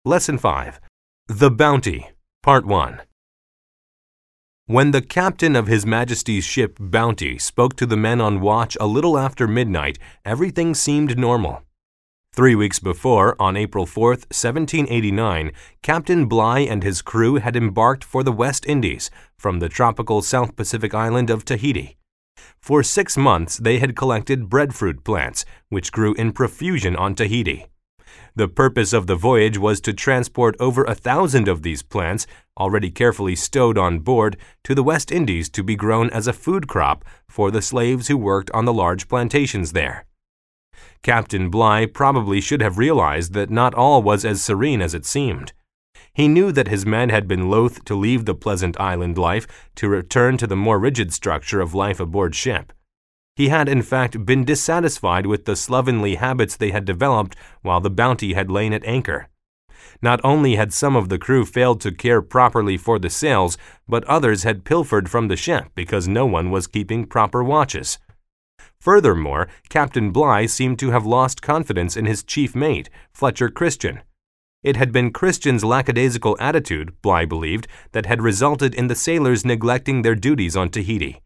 Lesson 5. The Bounty, Part 1. When the captain of His Majesty's ship Bounty spoke to the men on watch a little after midnight, everything seemed normal. 3 weeks before, on April 4, 1789, Captain Bligh and his crew had embarked for the West Indies from the tropical South Pacific island of Tahiti. For 6 months, they had collected breadfruit plants, which grew in profusion on Tahiti. The purpose of the voyage was to transport over 1,000 of these plants, already carefully stowed on board, to the West Indies to be grown as a food crop for the slaves who worked on the large plantations there. Captain Bligh probably should have realized that not all was as serene as it seemed. He knew that his men had been loath to leave the pleasant island life to return to the more rigid structure of life aboard ship. He had, in fact, been dissatisfied with the slovenly habits they had developed while the Bounty had lain at anchor. Not only had some of the crew failed to care properly for the sails, but others had pilfered from the ship because no one was keeping proper watches. Furthermore, Captain Bligh seemed to have lost confidence in his chief mate, Fletcher Christian. It had been Christian's lackadaisical attitude, Bligh believed, that had resulted in the sailors neglecting their duties on Tahiti.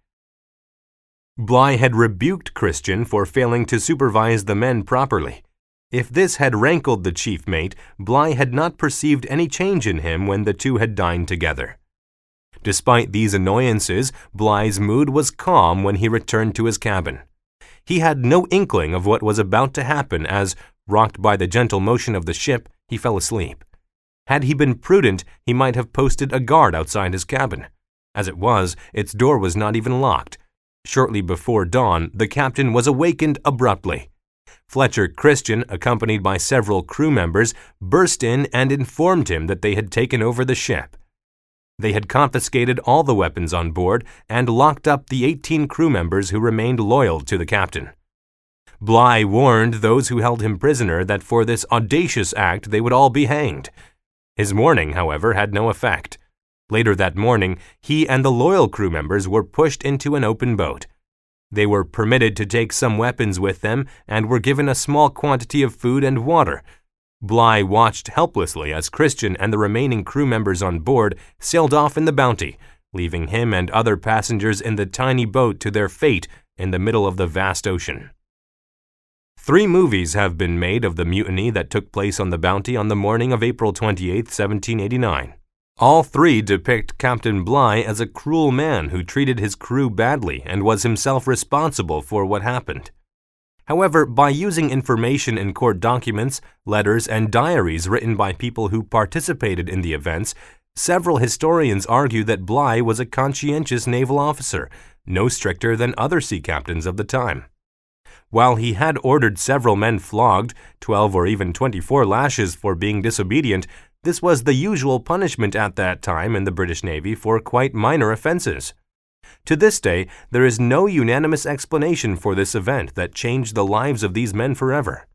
Bligh had rebuked Christian for failing to supervise the men properly. If this had rankled the chief mate, Bligh had not perceived any change in him when the two had dined together. Despite these annoyances, Bligh's mood was calm when he returned to his cabin. He had no inkling of what was about to happen as, rocked by the gentle motion of the ship, he fell asleep. Had he been prudent, he might have posted a guard outside his cabin. As it was, its door was not even locked. Shortly before dawn, the captain was awakened abruptly. Fletcher Christian, accompanied by several crew members, burst in and informed him that they had taken over the ship. They had confiscated all the weapons on board and locked up the 18 crew members who remained loyal to the captain. Bligh warned those who held him prisoner that for this audacious act they would all be hanged. His warning, however, had no effect. Later that morning, he and the loyal crew members were pushed into an open boat. They were permitted to take some weapons with them and were given a small quantity of food and water. Bligh watched helplessly as Christian and the remaining crew members on board sailed off in the Bounty, leaving him and other passengers in the tiny boat to their fate in the middle of the vast ocean. 3 movies have been made of the mutiny that took place on the Bounty on the morning of April 28, 1789. All 3 depict Captain Bligh as a cruel man who treated his crew badly and was himself responsible for what happened. However, by using information in court documents, letters, and diaries written by people who participated in the events, several historians argue that Bligh was a conscientious naval officer, no stricter than other sea captains of the time. While he had ordered several men flogged, 12 or even 24 lashes for being disobedient, this was the usual punishment at that time in the British Navy for quite minor offenses. To this day, there is no unanimous explanation for this event that changed the lives of these men forever.